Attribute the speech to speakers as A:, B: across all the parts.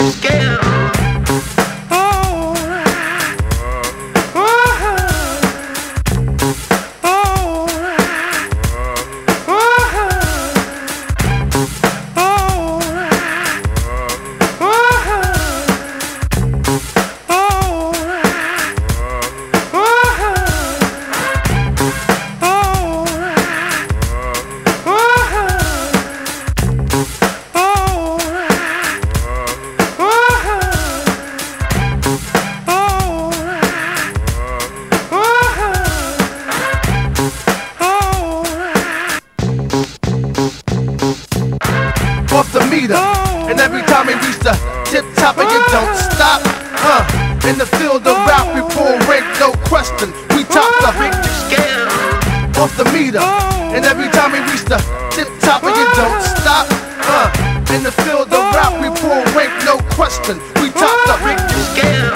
A: the scale. Off the meter, and every time we reach the tip top and you don't stop. In the field of rap we pull rank, no question. We top the big scale. Off the meter, and every time we reach the tip top and you don't stop. In the field of rap we pull rank, no question. We top the big scale.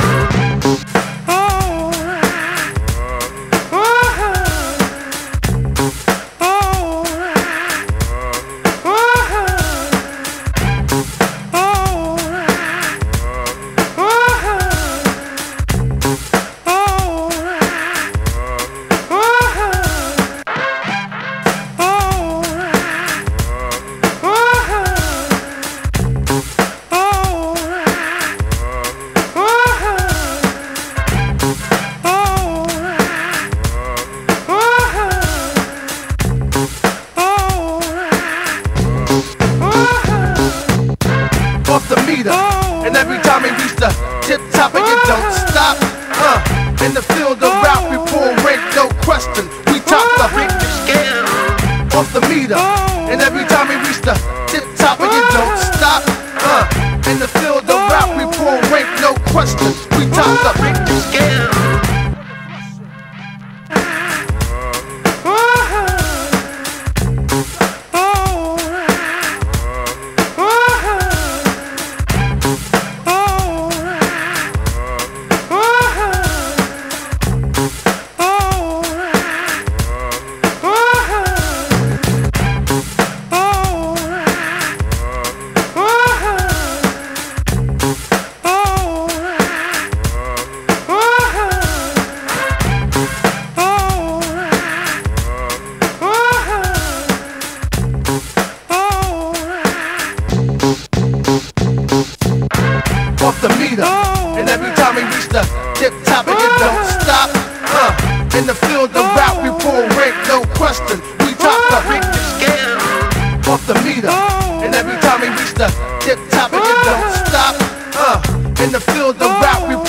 A: Off the meter, and every time we reach the tip top and you don't stop. In the field of rap we pull rank, no question. We top the big scale. Off the meter, and every time we reach the tip top and you don't stop. In the field of rap we pull rank, no question. We top the big scale. Off the meter, and every time we reach the tip top and you don't stop. In the field of rap we pull rank, no question. We top the big scale. Off the meter, and every time we reach the tip top and you don't stop. In the field of rap we